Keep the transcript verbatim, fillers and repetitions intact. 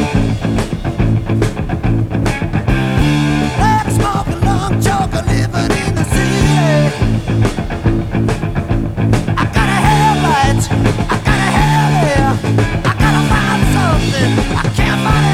Like smoking long joker living in the city. I gotta have lights, I gotta have air, I gotta find something I can't find